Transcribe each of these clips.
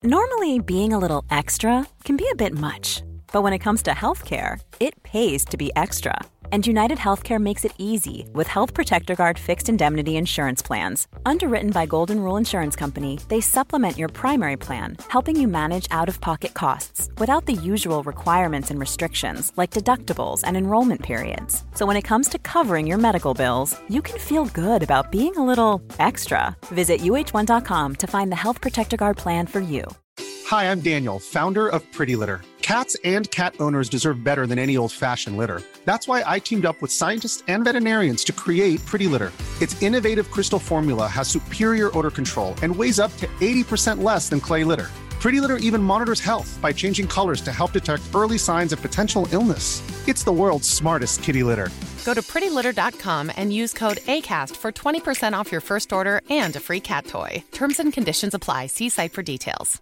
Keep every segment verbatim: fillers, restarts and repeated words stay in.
Normally, being a little extra can be a bit much, but when it comes to healthcare, it pays to be extra. And United Healthcare makes it easy with Health Protector Guard fixed indemnity insurance plans. Underwritten by Golden Rule Insurance Company, they supplement your primary plan, helping you manage out-of-pocket costs without the usual requirements and restrictions like deductibles and enrollment periods. So when it comes to covering your medical bills, you can feel good about being a little extra. Visit U H one dot com to find the Health Protector Guard plan for you. Hi, I'm Daniel, founder of Pretty Litter. Cats and cat owners deserve better than any old-fashioned litter. That's why I teamed up with scientists and veterinarians to create Pretty Litter. Its innovative crystal formula has superior odor control and weighs up to eighty percent less than clay litter. Pretty Litter even monitors health by changing colors to help detect early signs of potential illness. It's the world's smartest kitty litter. Go to pretty litter dot com and use code ACAST for twenty percent off your first order and a free cat toy. Terms and conditions apply. See site for details.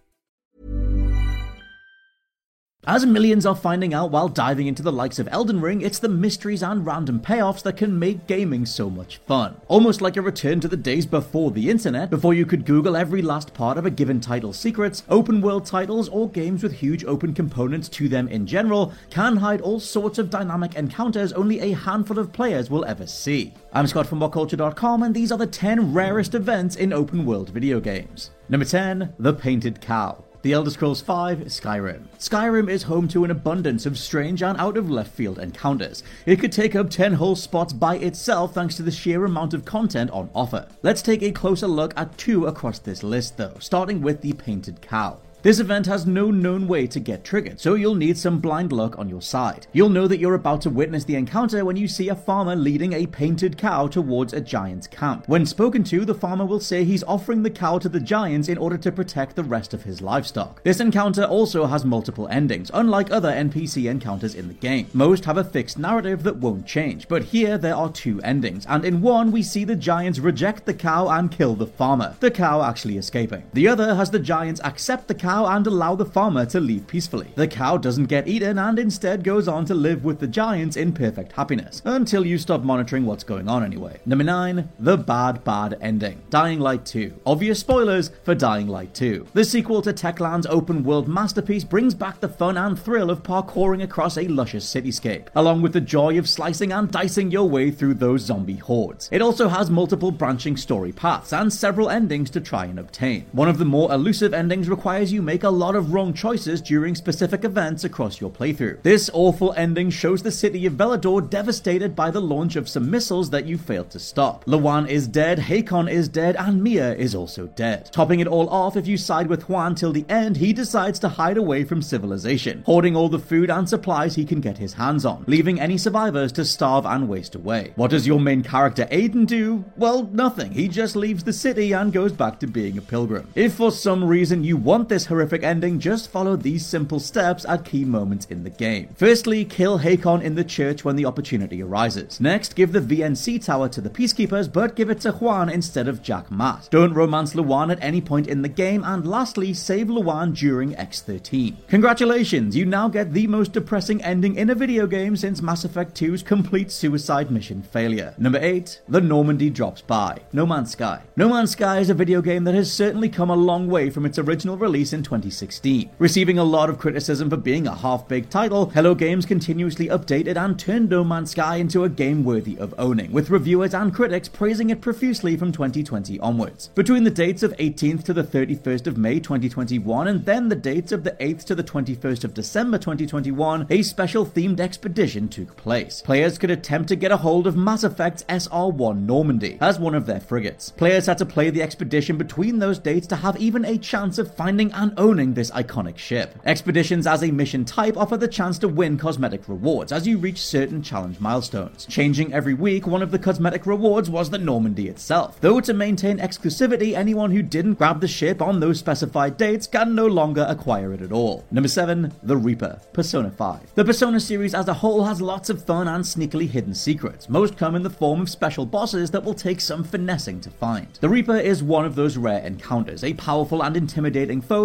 As millions are finding out while diving into the likes of Elden Ring, it's the mysteries and random payoffs that can make gaming so much fun. Almost like a return to the days before the internet, before you could Google every last part of a given title's secrets, open world titles or games with huge open components to them in general can hide all sorts of dynamic encounters only a handful of players will ever see. I'm Scott from what culture dot com, and these are the ten rarest events in open world video games. Number ten. The Painted Cow. The Elder Scrolls five Skyrim. Skyrim is home to an abundance of strange and out-of-left-field encounters. It could take up ten whole spots by itself thanks to the sheer amount of content on offer. Let's take a closer look at two across this list though, starting with the Painted Cow. This event has no known way to get triggered, so you'll need some blind luck on your side. You'll know that you're about to witness the encounter when you see a farmer leading a painted cow towards a giant's camp. When spoken to, the farmer will say he's offering the cow to the giants in order to protect the rest of his livestock. This encounter also has multiple endings, unlike other N P C encounters in the game. Most have a fixed narrative that won't change, but here there are two endings, and in one we see the giants reject the cow and kill the farmer, the cow actually escaping. The other has the giants accept the cow and allow the farmer to leave peacefully. The cow doesn't get eaten and instead goes on to live with the giants in perfect happiness, until you stop monitoring what's going on anyway. Number nine. The Bad Bad Ending. Dying Light two. Obvious spoilers for Dying Light two. The sequel to Techland's open world masterpiece brings back the fun and thrill of parkouring across a luscious cityscape, along with the joy of slicing and dicing your way through those zombie hordes. It also has multiple branching story paths and several endings to try and obtain. One of the more elusive endings requires you make a lot of wrong choices during specific events across your playthrough. This awful ending shows the city of Velador devastated by the launch of some missiles that you failed to stop. Lawan is dead, Hakon is dead, and Mia is also dead. Topping it all off, if you side with Juan till the end, he decides to hide away from civilization, hoarding all the food and supplies he can get his hands on, leaving any survivors to starve and waste away. What does your main character Aiden do? Well, nothing. He just leaves the city and goes back to being a pilgrim. If for some reason you want this horrific ending, just follow these simple steps at key moments in the game. Firstly, kill Hakon in the church when the opportunity arises. Next, give the V N C tower to the Peacekeepers, but give it to Juan instead of Jack Matt. Don't romance Luan at any point in the game, and lastly, save Luan during X thirteen. Congratulations, you now get the most depressing ending in a video game since Mass Effect two's complete suicide mission failure. Number eight. The Normandy Drops By. No Man's Sky. No Man's Sky is a video game that has certainly come a long way from its original release in twenty sixteen. Receiving a lot of criticism for being a half-baked title, Hello Games continuously updated and turned No Man's Sky into a game worthy of owning, with reviewers and critics praising it profusely from twenty twenty onwards. Between the dates of eighteenth to the thirty-first of May twenty twenty-one and then the dates of the eighth to the twenty-first of December twenty twenty-one, a special themed expedition took place. Players could attempt to get a hold of Mass Effect's S R one Normandy as one of their frigates. Players had to play the expedition between those dates to have even a chance of finding and owning this iconic ship. Expeditions as a mission type offer the chance to win cosmetic rewards as you reach certain challenge milestones. Changing every week, one of the cosmetic rewards was the Normandy itself, though to maintain exclusivity, anyone who didn't grab the ship on those specified dates can no longer acquire it at all. Number seven. The Reaper. Persona five. The Persona series as a whole has lots of fun and sneakily hidden secrets. Most come in the form of special bosses that will take some finessing to find. The Reaper is one of those rare encounters, a powerful and intimidating foe that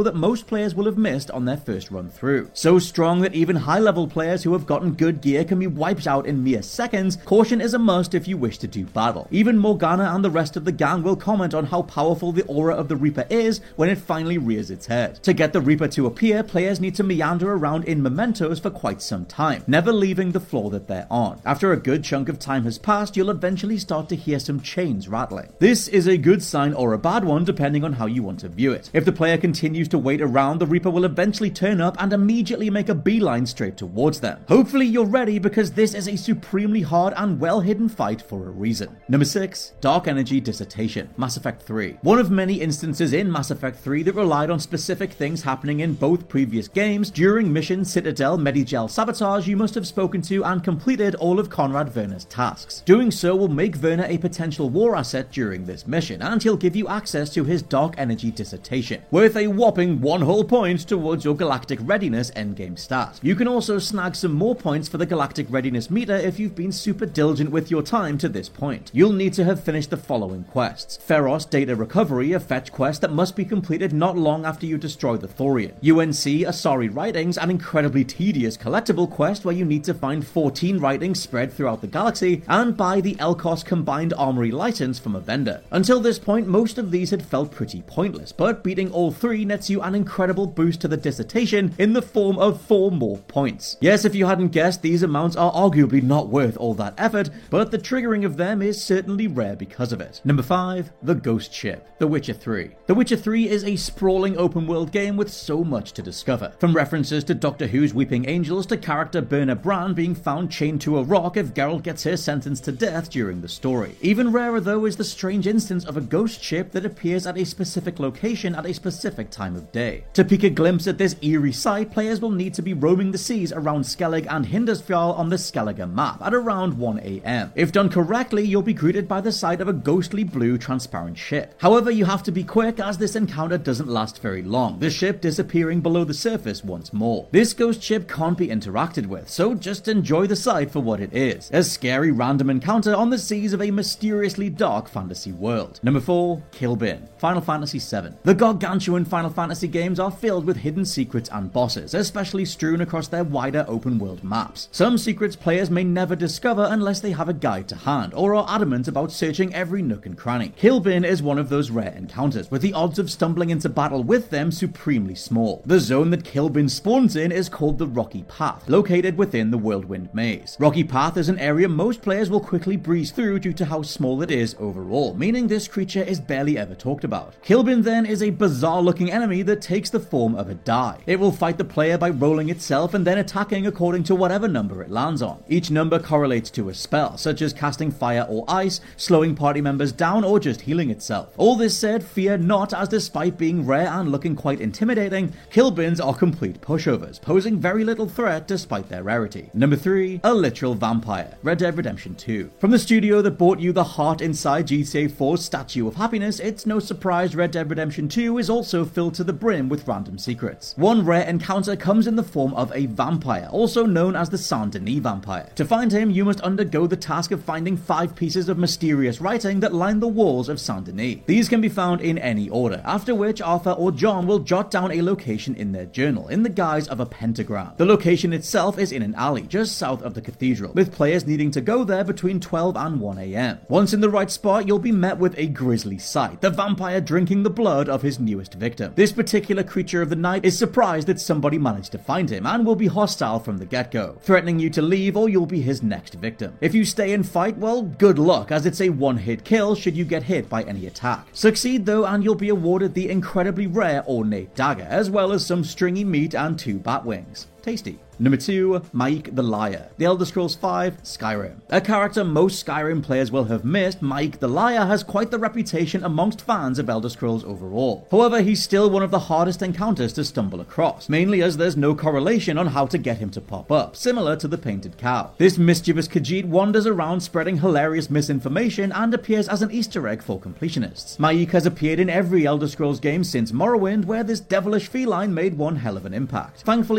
that most players will have missed on their first run through. So strong that even high-level players who have gotten good gear can be wiped out in mere seconds, caution is a must if you wish to do battle. Even Morgana and the rest of the gang will comment on how powerful the aura of the Reaper is when it finally rears its head. To get the Reaper to appear, players need to meander around in mementos for quite some time, never leaving the floor that they're on. After a good chunk of time has passed, you'll eventually start to hear some chains rattling. This is a good sign or a bad one depending on how you want to view it. If the player continues to wait around, the Reaper will eventually turn up and immediately make a beeline straight towards them. Hopefully you're ready, because this is a supremely hard and well hidden fight for a reason. Number six. Dark Energy Dissertation, Mass Effect three. One of many instances in Mass Effect three that relied on specific things happening in both previous games. During Mission Citadel Medigel Sabotage, you must have spoken to and completed all of Conrad Werner's tasks. Doing so will make Werner a potential war asset during this mission, and he'll give you access to his Dark Energy Dissertation, worth a whopping one whole point towards your Galactic Readiness endgame stat. You can also snag some more points for the Galactic Readiness meter if you've been super diligent with your time to this point. You'll need to have finished the following quests. Feros Data Recovery, a fetch quest that must be completed not long after you destroy the Thorian. U N C Asari Writings, an incredibly tedious collectible quest where you need to find fourteen writings spread throughout the galaxy and buy the Elcos Combined Armory license from a vendor. Until this point, most of these had felt pretty pointless, but beating all three nets you an incredible boost to the dissertation in the form of four more points. Yes, if you hadn't guessed, these amounts are arguably not worth all that effort, but the triggering of them is certainly rare because of it. Number five. The Ghost Ship, The Witcher three. The Witcher three is a sprawling open-world game with so much to discover. From references to Doctor Who's Weeping Angels to character Birna Bran being found chained to a rock if Geralt gets her sentenced to death during the story. Even rarer though is the strange instance of a ghost ship that appears at a specific location at a specific time of day. To peek a glimpse at this eerie sight, players will need to be roaming the seas around Skellig and Hindarsfjall on the Skelliger map at around one a m. If done correctly, you'll be greeted by the sight of a ghostly blue transparent ship. However, you have to be quick as this encounter doesn't last very long, the ship disappearing below the surface once more. This ghost ship can't be interacted with, so just enjoy the sight for what it is, a scary random encounter on the seas of a mysteriously dark fantasy world. Number four. Kilbin, Final Fantasy seven. The gargantuan Final Fantasy games are filled with hidden secrets and bosses, especially strewn across their wider open world maps. Some secrets players may never discover unless they have a guide to hand, or are adamant about searching every nook and cranny. Kilbin is one of those rare encounters, with the odds of stumbling into battle with them supremely small. The zone that Kilbin spawns in is called the Rocky Path, located within the Whirlwind Maze. Rocky Path is an area most players will quickly breeze through due to how small it is overall, meaning this creature is barely ever talked about. Kilbin then is a bizarre looking enemy that takes the form of a die. It will fight the player by rolling itself and then attacking according to whatever number it lands on. Each number correlates to a spell, such as casting fire or ice, slowing party members down, or just healing itself. All this said, fear not, as despite being rare and looking quite intimidating, Kilbins are complete pushovers, posing very little threat despite their rarity. Number three. A Literal Vampire, Red Dead Redemption two. From the studio that bought you the heart inside G T A four's Statue of Happiness, it's no surprise Red Dead Redemption two is also filled to the brim with random secrets. One rare encounter comes in the form of a vampire, also known as the Saint-Denis vampire. To find him, you must undergo the task of finding five pieces of mysterious writing that line the walls of Saint-Denis. These can be found in any order, after which Arthur or John will jot down a location in their journal in the guise of a pentagram. The location itself is in an alley just south of the cathedral, with players needing to go there between twelve and one a m. Once in the right spot, you'll be met with a grisly sight, the vampire drinking the blood of his newest victim. This particular creature of the night is surprised that somebody managed to find him and will be hostile from the get-go, threatening you to leave or you'll be his next victim. If you stay and fight, well, good luck, as it's a one-hit kill should you get hit by any attack. Succeed though and you'll be awarded the incredibly rare ornate dagger, as well as some stringy meat and two bat wings. Tasty. Number two. Mike the Liar, The Elder Scrolls five Skyrim. A character most Skyrim players will have missed, Mike the Liar has quite the reputation amongst fans of Elder Scrolls overall. However, he's still one of the hardest encounters to stumble across, mainly as there's no correlation on how to get him to pop up, similar to the Painted Cow. This mischievous Khajiit wanders around spreading hilarious misinformation and appears as an Easter egg for completionists. Mike has appeared in every Elder Scrolls game since Morrowind, where this devilish feline made one hell of an impact. Thankfully, Mike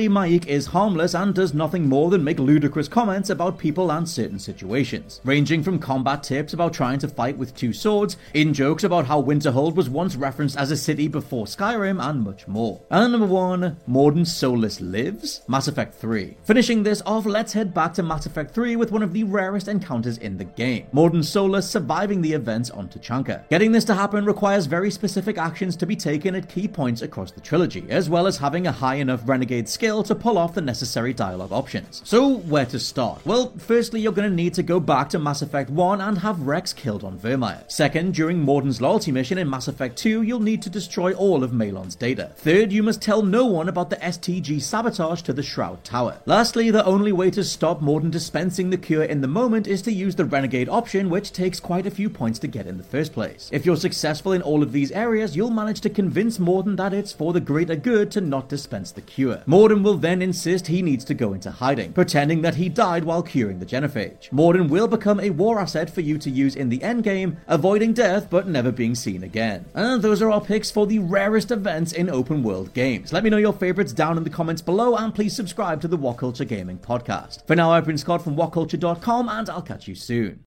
is harmless and does nothing more than make ludicrous comments about people and certain situations, ranging from combat tips about trying to fight with two swords, in jokes about how Winterhold was once referenced as a city before Skyrim, and much more. And number one, Mordin Solus lives? Mass Effect three. Finishing this off, let's head back to Mass Effect three with one of the rarest encounters in the game, Mordin Solus surviving the events on Tuchanka. Getting this to happen requires very specific actions to be taken at key points across the trilogy, as well as having a high enough renegade skill to pull off the necessary dialogue options. So where to start? Well, firstly you're going to need to go back to Mass Effect one and have Rex killed on Virmire. Second, during Mordin's loyalty mission in Mass Effect two, you'll need to destroy all of Malon's data. Third, you must tell no one about the S T G sabotage to the Shroud Tower. Lastly, the only way to stop Mordin dispensing the cure in the moment is to use the renegade option, which takes quite a few points to get in the first place. If you're successful in all of these areas, you'll manage to convince Mordin that it's for the greater good to not dispense the cure. Mordin will then insist he needs to go into hiding, pretending that he died while curing the genophage. Mordin will become a war asset for you to use in the endgame, avoiding death but never being seen again. And those are our picks for the rarest events in open world games. Let me know your favorites down in the comments below, and please subscribe to the What Culture Gaming podcast. For now, I've been Scott from what culture dot com, and I'll catch you soon.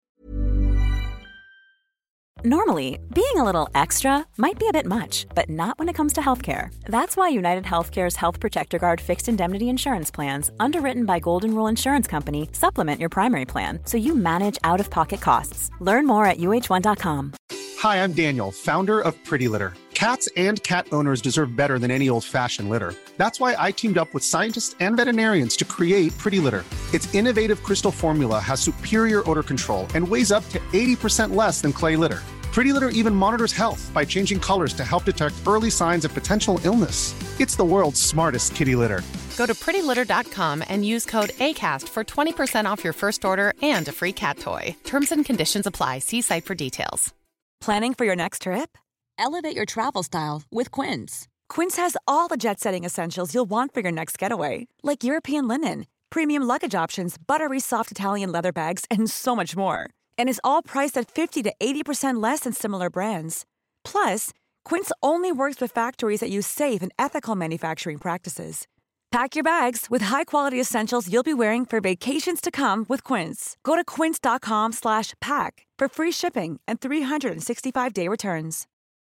Normally, being a little extra might be a bit much, but not when it comes to healthcare. That's why United Healthcare's Health Protector Guard fixed indemnity insurance plans, underwritten by Golden Rule Insurance Company, supplement your primary plan so you manage out-of-pocket costs. Learn more at U H one dot com. Hi, I'm Daniel, founder of Pretty Litter. Cats and cat owners deserve better than any old-fashioned litter. That's why I teamed up with scientists and veterinarians to create Pretty Litter. Its innovative crystal formula has superior odor control and weighs up to eighty percent less than clay litter. Pretty Litter even monitors health by changing colors to help detect early signs of potential illness. It's the world's smartest kitty litter. Go to pretty litter dot com and use code ACAST for twenty percent off your first order and a free cat toy. Terms and conditions apply. See site for details. Planning for your next trip? Elevate your travel style with Quince. Quince has all the jet-setting essentials you'll want for your next getaway, like European linen, premium luggage options, buttery soft Italian leather bags, and so much more. And is all priced at fifty to eighty percent less than similar brands. Plus, Quince only works with factories that use safe and ethical manufacturing practices. Pack your bags with high-quality essentials you'll be wearing for vacations to come with Quince. Go to quince dot com slash pack for free shipping and three sixty-five day returns.